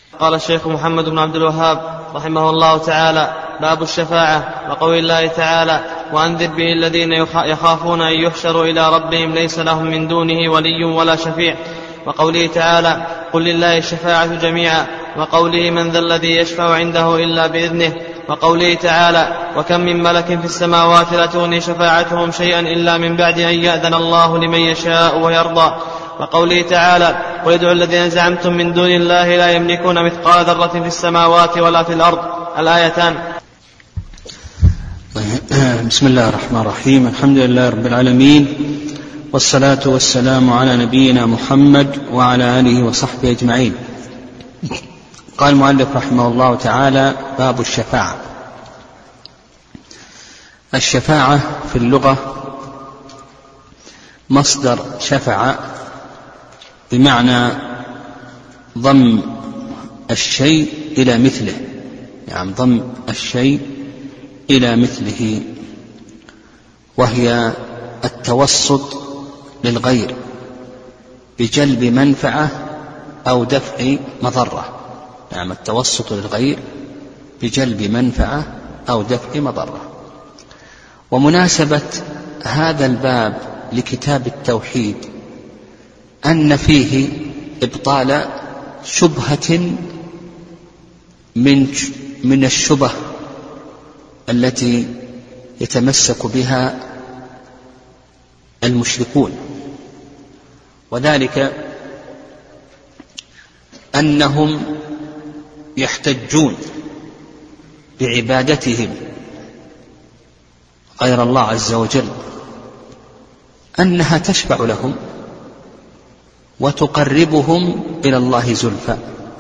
قال الشيخ محمد بن عبد الوهاب رحمه الله تعالى: باب الشفاعة. وقول الله تعالى: وأنذر به الذين يخافون أن يحشروا إلى ربهم ليس لهم من دونه ولي ولا شفيع. وقوله تعالى: قل لله الشفاعة جميعا. وقوله: من ذا الذي يشفع عنده إلا بإذنه. وقوله تعالى: وكم من ملك في السماوات لا تغني شفاعتهم شيئا إلا من بعد أن يأذن الله لمن يشاء ويرضى. وقوله تعالى: قل ادعوا الذين زعمتم من دون الله لا يملكون مثقال ذرة في السماوات ولا في الأرض. الآيتان. بسم الله الرحمن الرحيم. الحمد لله رب العالمين، والصلاة والسلام على نبينا محمد وعلى آله وصحبه أجمعين. قال المؤلف رحمه الله تعالى: باب الشفاعة. الشفاعة في اللغة مصدر شفع، بمعنى ضم الشيء إلى مثله، يعني ضم الشيء إلى مثله، وهي التوسط للغير بجلب منفعة أو دفع مضرة. يعني التوسط للغير بجلب منفعة أو دفع مضرة. ومناسبة هذا الباب لكتاب التوحيد أن فيه إبطال شبهة من الشبه التي يتمسك بها المشركون، وذلك أنهم يحتجون بعبادتهم غير الله عز وجل أنها تشفع لهم وتقربهم إلى الله زلفى،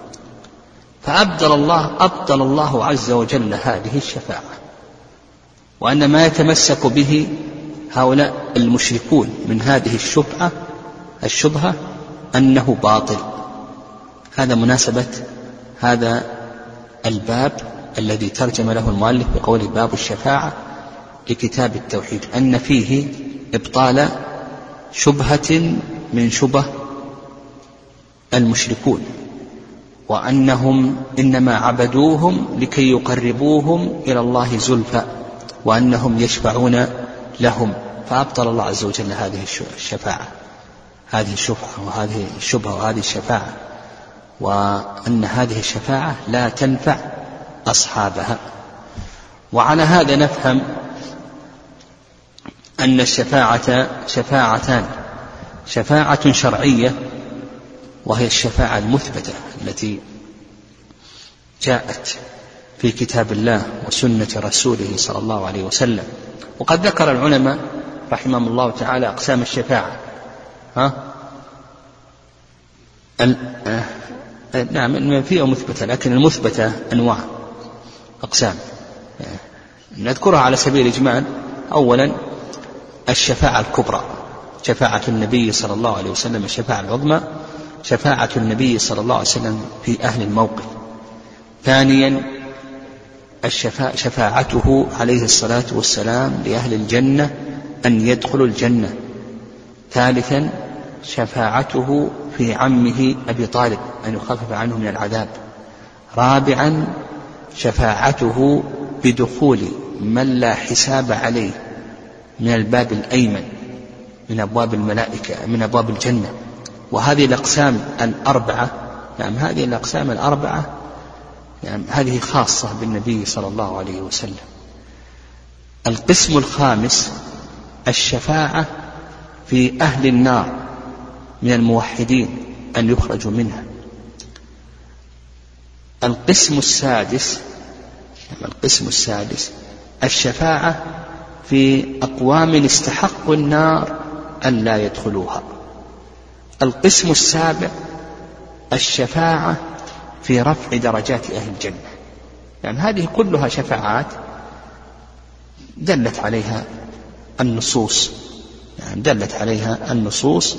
فأبطل الله عز وجل هذه الشفاعة، وأن ما يتمسك به هؤلاء المشركون من هذه الشبهة أنه باطل. هذا مناسبة هذا الباب الذي ترجم له المؤلف بقوله: باب الشفاعة لكتاب التوحيد، أن فيه إبطال شبهة من شبه المشركون، وأنهم إنما عبدوهم لكي يقربوهم إلى الله زلفى، وأنهم يشفعون لهم، فأبطل الله عز وجل هذه الشفاعة، هذه الشبهة وهذه الشفاعة، وأن هذه الشفاعة لا تنفع أصحابها. وعلى هذا نفهم أن الشفاعة شفاعتان: شفاعة شرعية وهي الشفاعة المثبتة التي جاءت في كتاب الله وسنة رسوله صلى الله عليه وسلم. وقد ذكر العلماء رحمهم الله تعالى أقسام الشفاعة. نعم، فيها مثبتة، لكن المثبتة أنواع أقسام نذكرها على سبيل الإجمال. أولا الشفاعة الكبرى، شفاعة النبي صلى الله عليه وسلم. الشفاعة العظمى شفاعة النبي صلى الله عليه وسلم في أهل الموقف. ثانيا شفاعته عليه الصلاة والسلام لأهل الجنة أن يدخلوا الجنة. ثالثا شفاعته في عمه أبي طالب أن يخفف عنه من العذاب. رابعا شفاعته بدخول من لا حساب عليه من الباب الأيمن من أبواب الملائكة، من أبواب الجنة. وهذه الأقسام الأربعة، يعني هذه الأقسام الأربعة يعني هذه خاصة بالنبي صلى الله عليه وسلم. القسم الخامس الشفاعة في أهل النار من الموحدين أن يخرجوا منها. القسم السادس الشفاعة في أقوام استحقوا النار أن لا يدخلوها. القسم السابع الشفاعة في رفع درجات أهل الجنة. يعني هذه كلها شفاعات دلت عليها النصوص،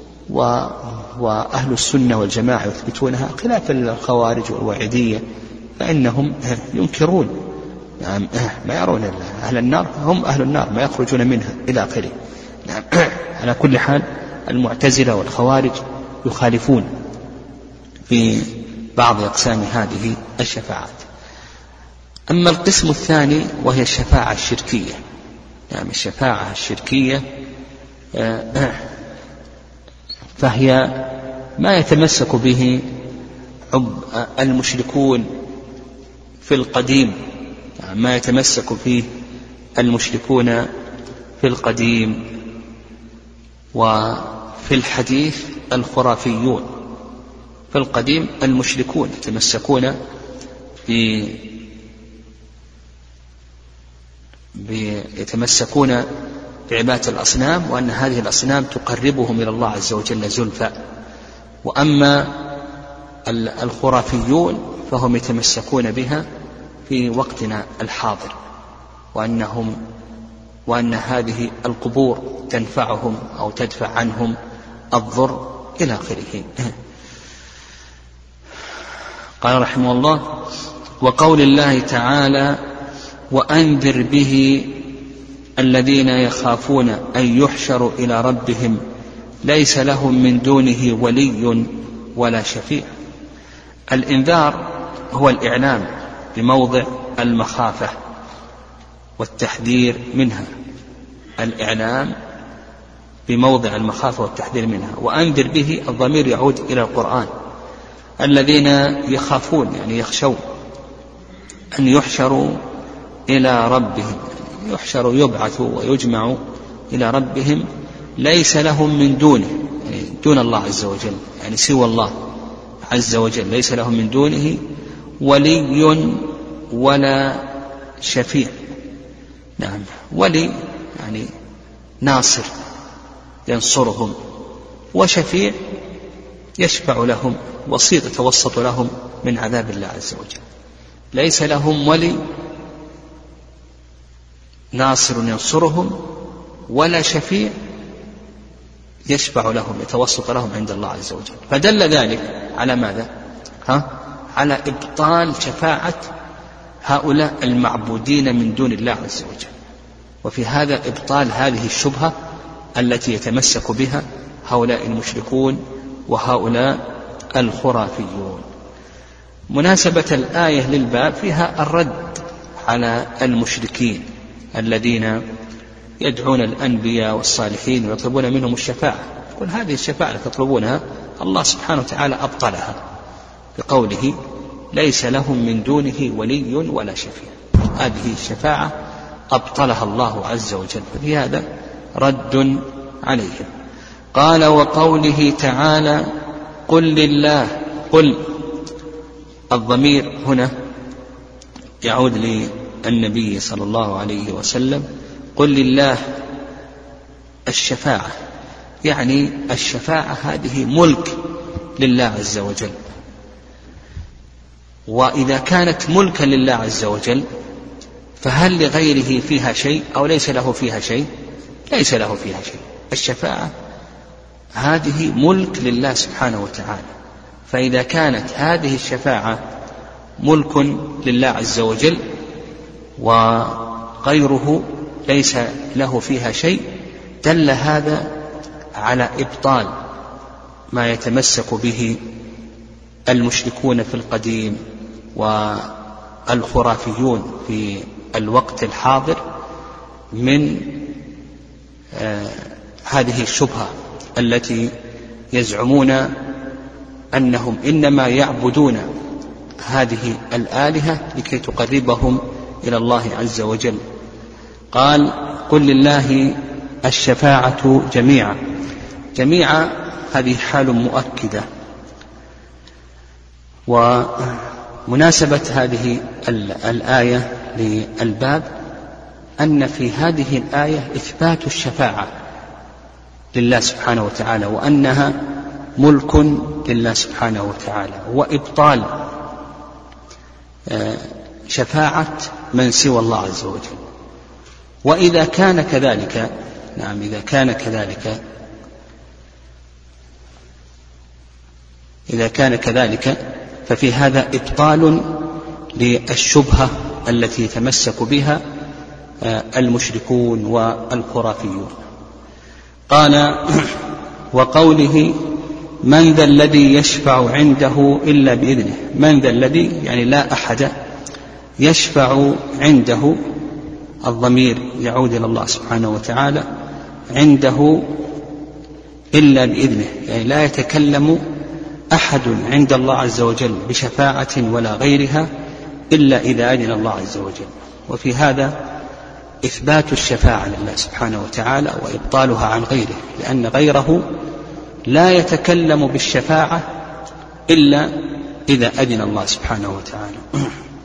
وأهل السنة والجماعة يثبتونها، خلاف الخوارج والوعيدية فإنهم ينكرون، يعني ما يرون أهل النار هم أهل النار ما يخرجون منها إلى آخره. على كل حال المعتزلة والخوارج يخالفون في بعض أقسام هذه الشفاعات. أما القسم الثاني وهي الشفاعة الشركية، يعني الشفاعة الشركية فهي ما يتمسك به المشركون في القديم، يعني ما يتمسك فيه المشركون في القديم وفي الحديث الخرافيون. في القديم المشركون يتمسكون يتمسكون بعبادة الأصنام، وأن هذه الأصنام تقربهم إلى الله عز وجل زلفى. وأما الخرافيون فهم يتمسكون بها في وقتنا الحاضر، وأن هذه القبور تنفعهم أو تدفع عنهم الضر إلى آخره. قال رحمه الله: وقول الله تعالى: وأنذر به الذين يخافون أن يحشروا إلى ربهم ليس لهم من دونه ولي ولا شفيع. الإنذار هو الإعلام بموضع المخافة والتحذير منها، الإعلام بموضع المخافة والتحذير منها. وأنذر به الضمير يعود إلى القرآن. الذين يخافون يعني يخشون أن يحشروا إلى ربهم، يحشروا يبعثوا ويجمعوا إلى ربهم ليس لهم من دونه، يعني دون الله عز وجل، يعني سوى الله عز وجل، ليس لهم من دونه ولي ولا شفيع. نعم، ولي يعني ناصر ينصرهم، وشفيع يشفع لهم، وسيط يتوسط لهم من عذاب الله عز وجل. ليس لهم ولي ناصر ينصرهم ولا شفيع يشفع لهم يتوسط لهم عند الله عز وجل. فدل ذلك على ماذا؟ على إبطال شفاعة هؤلاء المعبودين من دون الله عز وجل، وفي هذا إبطال هذه الشبهة التي يتمسك بها هؤلاء المشركون وهؤلاء الخرافيون. مناسبة الآية للباب فيها الرد على المشركين الذين يدعون الأنبياء والصالحين ويطلبون منهم الشفاعة. يقول هذه الشفاعة التي تطلبونها الله سبحانه وتعالى أبطلها بقوله ليس لهم من دونه ولي ولا شفيع. هذه الشفاعة أبطلها الله عز وجل، ففي هذا رد عليهم. قال: وقوله تعالى: قل لله. قل الضمير هنا يعود للنبي صلى الله عليه وسلم. قل لله الشفاعة، يعني الشفاعة هذه ملك لله عز وجل، وإذا كانت ملكا لله عز وجل فهل لغيره فيها شيء أو ليس له فيها شيء؟ ليس له فيها شيء. الشفاعة هذه ملك لله سبحانه وتعالى، فإذا كانت هذه الشفاعة ملك لله عز وجل وغيره ليس له فيها شيء، دل هذا على إبطال ما يتمسك به المشركون في القديم والخرافيون في الوقت الحاضر من هذه الشبهة التي يزعمون أنهم إنما يعبدون هذه الآلهة لكي تقربهم إلى الله عز وجل. قال: قل لله الشفاعة جميعا. جميعا هذه حال مؤكدة. ومناسبة هذه الآية للباب أن في هذه الآية إثبات الشفاعة لله سبحانه وتعالى، وأنها ملك لله سبحانه وتعالى، وإبطال شفاعة من سوى الله عز وجل. وإذا كان كذلك، نعم، إذا كان كذلك ففي هذا إبطال للشبهة التي يتمسك بها المشركون والخرافيون. قال: وقوله من ذا الذي يشفع عنده إلا بإذنه. من ذا الذي يعني لا أحد يشفع عنده، الضمير يعود إلى الله سبحانه وتعالى، عنده إلا بإذنه، يعني لا يتكلم أحد عند الله عز وجل بشفاعة ولا غيرها إلا إذا أذن الله عز وجل. وفي هذا إثبات الشفاعة لله سبحانه وتعالى وإبطالها عن غيره، لأن غيره لا يتكلم بالشفاعة إلا إذا أذن الله سبحانه وتعالى.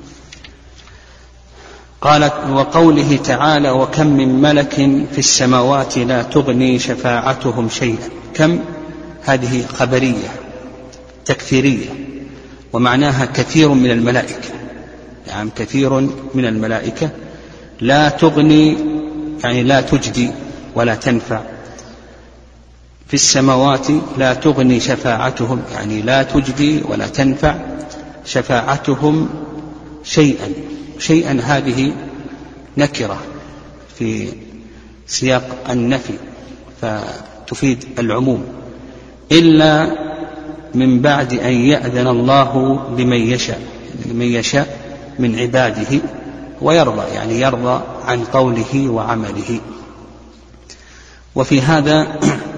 قالت: وقوله تعالى: وكم من ملك في السماوات لا تغني شفاعتهم شيئا. كم هذه خبرية تكثيرية، ومعناها كثير من الملائكة، يعني كثير من الملائكة. لا تغني يعني لا تجدي ولا تنفع. في السماوات لا تغني شفاعتهم يعني لا تجدي ولا تنفع شفاعتهم شيئا. شيئا هذه نكرة في سياق النفي فتفيد العموم، إلا من بعد أن يأذن الله لمن يشاء من عباده ويرضى، يعني يرضى عن قوله وعمله. وفي هذا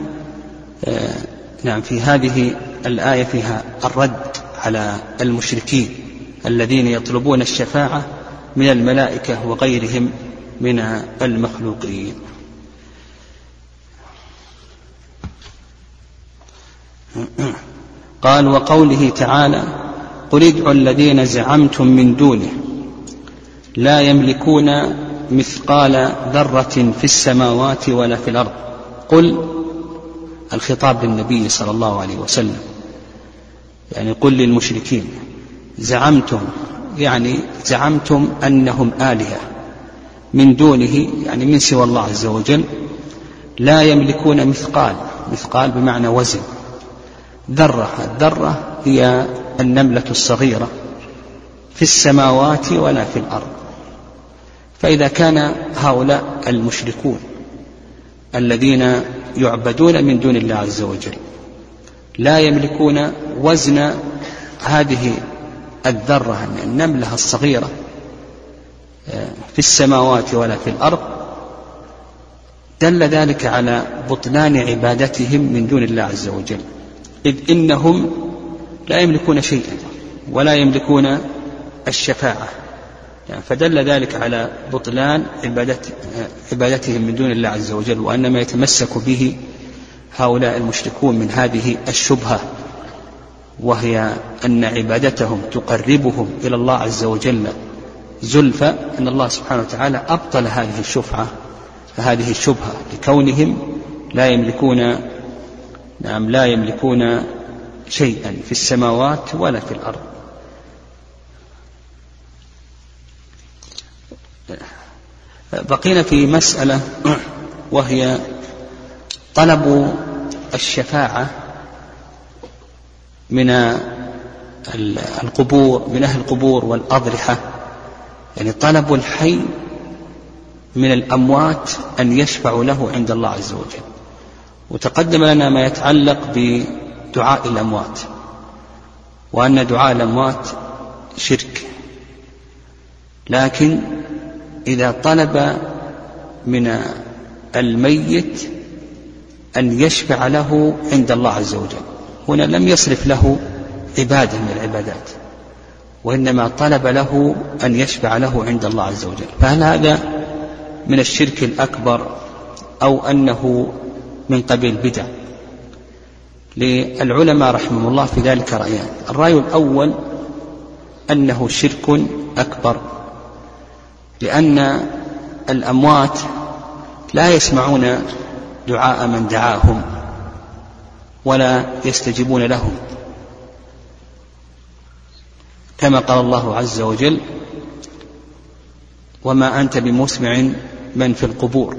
في هذه الآية فيها الرد على المشركين الذين يطلبون الشفاعة من الملائكة وغيرهم من المخلوقين. قال: وقوله تعالى: قل ادعوا الذين زعمتم من دونه لا يملكون مثقال ذرة في السماوات ولا في الأرض. قل الخطاب للنبي صلى الله عليه وسلم، يعني قل للمشركين زعمتم، يعني زعمتم أنهم آلهة من دونه، يعني من سوى الله عز وجل، لا يملكون مثقال بمعنى وزن، ذرة. الذرة هي النملة الصغيرة في السماوات ولا في الأرض. فإذا كان هؤلاء المشركون الذين يعبدون من دون الله عز وجل لا يملكون وزن هذه الذرة النملة الصغيرة في السماوات ولا في الأرض، دل ذلك على بطلان عبادتهم من دون الله عز وجل، إذ إنهم لا يملكون شيئا ولا يملكون الشفاعة، يعني فدل ذلك على بطلان عبادتهم من دون الله عز وجل، وأن ما يتمسك به هؤلاء المشركون من هذه الشبهة، وهي أن عبادتهم تقربهم إلى الله عز وجل زلفى، أن الله سبحانه وتعالى أبطل هذه الشبهة لكونهم لا يملكون شيئا في السماوات ولا في الأرض. بقينا في مسألة، وهي طلب الشفاعة من القبور، من أهل القبور والأضرحة، يعني طلب الحي من الأموات أن يشفعوا له عند الله عز وجل. وتقدم لنا ما يتعلق بدعاء الأموات، وأن دعاء الأموات شرك، لكن إذا طلب من الميت أن يشفع له عند الله عز وجل، هنا لم يصرف له عبادة من العبادات، وإنما طلب له أن يشفع له عند الله عز وجل. فهل هذا من الشرك الأكبر أو أنه من قبيل بدع؟ للعلماء رحمهم الله في ذلك رأيان. الرأي الأول أنه شرك أكبر، لأن الأموات لا يسمعون دعاء من دعاهم ولا يستجيبون لهم، كما قال الله عز وجل: وما أنت بمسمع من في القبور.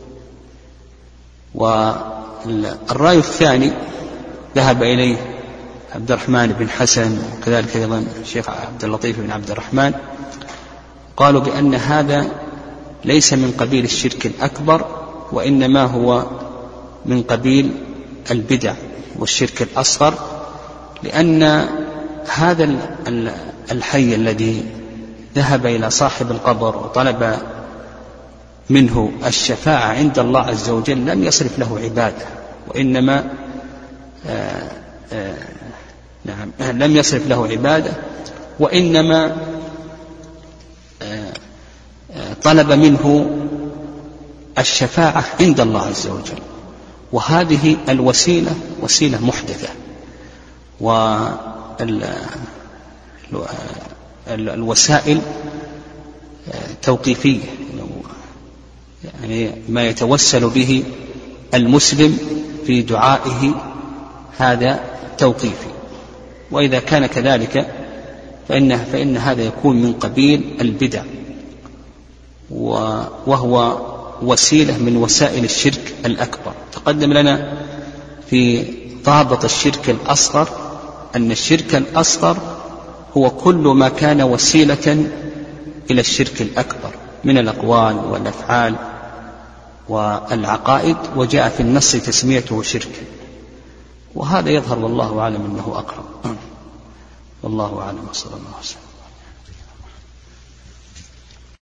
والرأي الثاني ذهب إليه عبد الرحمن بن حسن، وكذلك أيضا الشيخ عبد اللطيف بن عبد الرحمن، قالوا بأن هذا ليس من قبيل الشرك الأكبر، وإنما هو من قبيل البدع والشرك الأصغر، لأن هذا الحي الذي ذهب إلى صاحب القبر وطلب منه الشفاعة عند الله عز وجل لم يصرف له عبادة، وإنما لم يصرف له عبادة، وإنما طلب منه الشفاعة عند الله عز وجل. وهذه الوسيلة وسيلة محدثة، والوسائل توقيفية، يعني ما يتوسل به المسلم في دعائه هذا توقيفي، وإذا كان كذلك فإن هذا يكون من قبيل البدع، وهو وسيلة من وسائل الشرك الأكبر. تقدم لنا في ضابط الشرك الأصغر أن الشرك الأصغر هو كل ما كان وسيلة إلى الشرك الأكبر من الأقوال والأفعال والعقائد، وجاء في النص تسميته شركا، وهذا يظهر والله أعلم أنه أقرب. والله أعلم، وصلى الله وسلم.